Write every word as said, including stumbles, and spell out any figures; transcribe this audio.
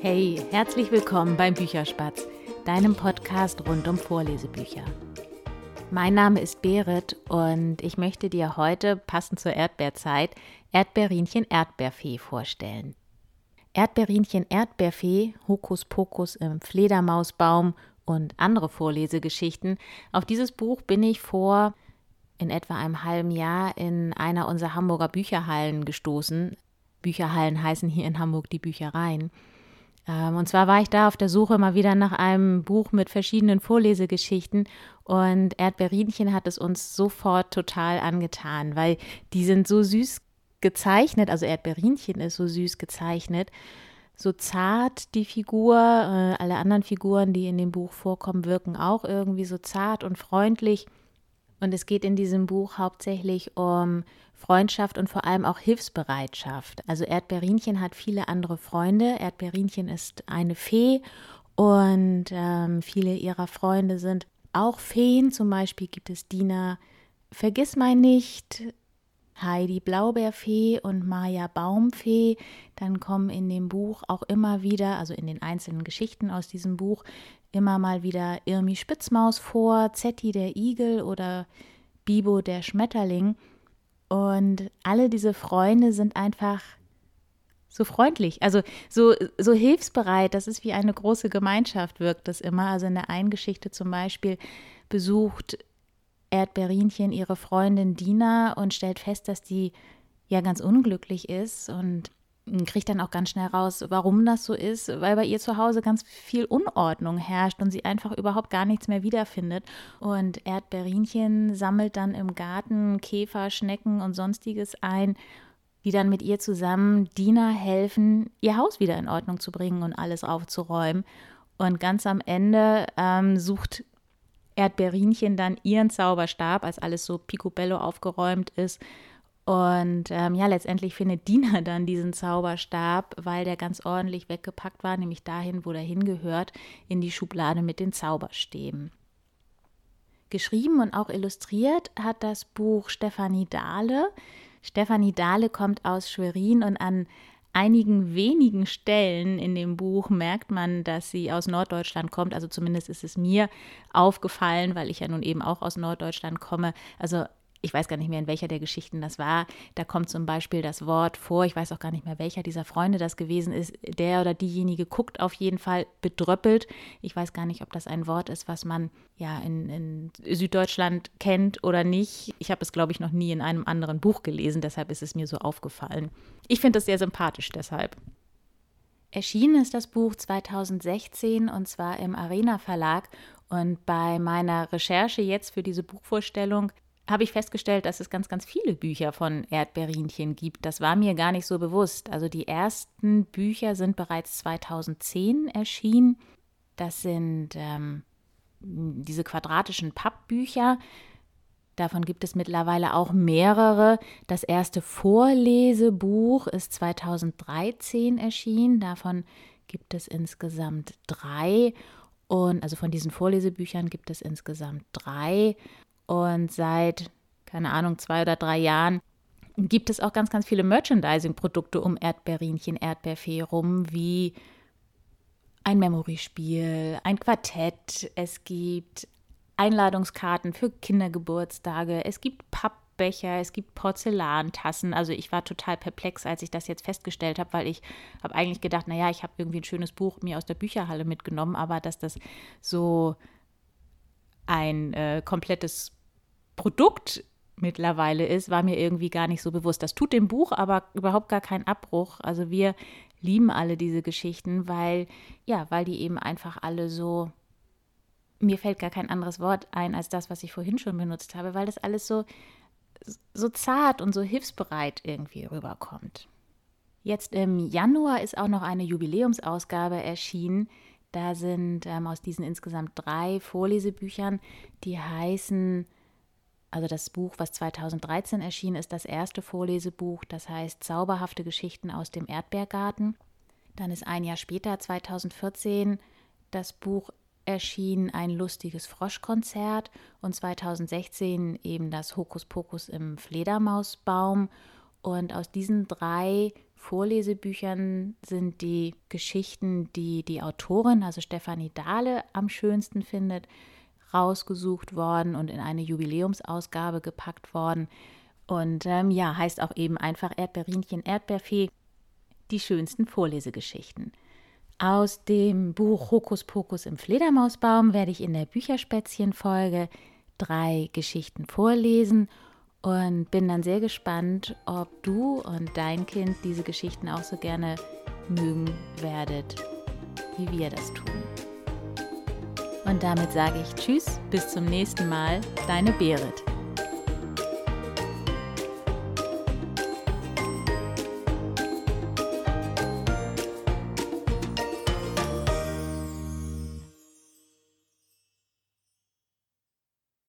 Hey, herzlich willkommen beim Bücherspatz, deinem Podcast rund um Vorlesebücher. Mein Name ist Berit und ich möchte dir heute, passend zur Erdbeerzeit, Erdbeerinchen Erdbeerfee vorstellen. Erdbeerinchen Erdbeerfee, Hokuspokus im Fledermausbaum und andere Vorlesegeschichten. Auf dieses Buch bin ich vor in etwa einem halben Jahr in einer unserer Hamburger Bücherhallen gestoßen. Bücherhallen heißen hier in Hamburg die Büchereien. Und zwar war ich da auf der Suche mal wieder nach einem Buch mit verschiedenen Vorlesegeschichten und Erdbeerinchen hat es uns sofort total angetan, weil die sind so süß gezeichnet, also Erdbeerinchen ist so süß gezeichnet, so zart die Figur, äh, alle anderen Figuren, die in dem Buch vorkommen, wirken auch irgendwie so zart und freundlich. Und es geht in diesem Buch hauptsächlich um Freundschaft und vor allem auch Hilfsbereitschaft. Also Erdbeerinchen hat viele andere Freunde. Erdbeerinchen ist eine Fee und ähm, viele ihrer Freunde sind auch Feen. Zum Beispiel gibt es Dina Vergissmeinnicht, Heidi Blaubeerfee und Maja Baumfee. Dann kommen in dem Buch auch immer wieder, also in den einzelnen Geschichten aus diesem Buch, immer mal wieder Irmi Spitzmaus vor, Zetti der Igel oder Bibo der Schmetterling. Und alle diese Freunde sind einfach so freundlich, also so, so hilfsbereit. Das ist wie eine große Gemeinschaft, wirkt das immer. Also in der einen Geschichte zum Beispiel besucht Erdbeerinchen ihre Freundin Dina und stellt fest, dass die ja ganz unglücklich ist und kriegt dann auch ganz schnell raus, warum das so ist, weil bei ihr zu Hause ganz viel Unordnung herrscht und sie einfach überhaupt gar nichts mehr wiederfindet. Und Erdbeerinchen sammelt dann im Garten Käfer, Schnecken und Sonstiges ein, die dann mit ihr zusammen Dina helfen, ihr Haus wieder in Ordnung zu bringen und alles aufzuräumen. Und ganz am Ende ähm, sucht Erdbeerinchen dann ihren Zauberstab, als alles so picobello aufgeräumt ist. Und ähm, ja, letztendlich findet Dina dann diesen Zauberstab, weil der ganz ordentlich weggepackt war, nämlich dahin, wo der hingehört, in die Schublade mit den Zauberstäben. Geschrieben und auch illustriert hat das Buch Stefanie Dahle. Stefanie Dahle kommt aus Schwerin und an einigen wenigen Stellen in dem Buch merkt man, dass sie aus Norddeutschland kommt. Also zumindest ist es mir aufgefallen, weil ich ja nun eben auch aus Norddeutschland komme. Also ich weiß gar nicht mehr, in welcher der Geschichten das war. Da kommt zum Beispiel das Wort vor, ich weiß auch gar nicht mehr, welcher dieser Freunde das gewesen ist. Der oder diejenige guckt auf jeden Fall bedröppelt. Ich weiß gar nicht, ob das ein Wort ist, was man ja in, in Süddeutschland kennt oder nicht. Ich habe es, glaube ich, noch nie in einem anderen Buch gelesen, deshalb ist es mir so aufgefallen. Ich finde das sehr sympathisch deshalb. Erschienen ist das Buch zweitausendsechzehn und zwar im Arena Verlag. Und bei meiner Recherche jetzt für diese Buchvorstellung habe ich festgestellt, dass es ganz, ganz viele Bücher von Erdbeerinchen gibt. Das war mir gar nicht so bewusst. Also die ersten Bücher sind bereits zweitausendzehn erschienen. Das sind ähm, diese quadratischen Pappbücher. Davon gibt es mittlerweile auch mehrere. Das erste Vorlesebuch ist zweitausenddreizehn erschienen. Davon gibt es insgesamt drei. Und also von diesen Vorlesebüchern gibt es insgesamt drei. Und seit, keine Ahnung, zwei oder drei Jahren gibt es auch ganz, ganz viele Merchandising-Produkte um Erdbeerinchen, Erdbeerfee rum, wie ein Memory-Spiel, ein Quartett, es gibt Einladungskarten für Kindergeburtstage, es gibt Pappbecher, es gibt Porzellantassen. Also ich war total perplex, als ich das jetzt festgestellt habe, weil ich habe eigentlich gedacht, naja, ich habe irgendwie ein schönes Buch mir aus der Bücherhalle mitgenommen, aber dass das so ein äh, komplettes Produkt mittlerweile ist, war mir irgendwie gar nicht so bewusst. Das tut dem Buch aber überhaupt gar keinen Abbruch. Also wir lieben alle diese Geschichten, weil, ja, weil die eben einfach alle so, mir fällt gar kein anderes Wort ein als das, was ich vorhin schon benutzt habe, weil das alles so, so zart und so hilfsbereit irgendwie rüberkommt. Jetzt im Januar ist auch noch eine Jubiläumsausgabe erschienen. Da sind ähm, aus diesen insgesamt drei Vorlesebüchern, die heißen, also das Buch, was zweitausenddreizehn erschienen ist, das erste Vorlesebuch, das heißt Zauberhafte Geschichten aus dem Erdbeergarten. Dann ist ein Jahr später, zweitausendvierzehn, das Buch erschienen, Ein lustiges Froschkonzert, und zweitausendsechzehn eben das Hokuspokus im Fledermausbaum. Und aus diesen drei Vorlesebüchern sind die Geschichten, die die Autorin, also Stefanie Dahle, am schönsten findet, rausgesucht worden und in eine Jubiläumsausgabe gepackt worden. Und ähm, ja, heißt auch eben einfach Erdbeerinchen, Erdbeerfee, die schönsten Vorlesegeschichten. Aus dem Buch Hokuspokus im Fledermausbaum werde ich in der Bücherspätzchen-Folge drei Geschichten vorlesen und bin dann sehr gespannt, ob du und dein Kind diese Geschichten auch so gerne mögen werdet, wie wir das tun. Und damit sage ich Tschüss, bis zum nächsten Mal, deine Berit.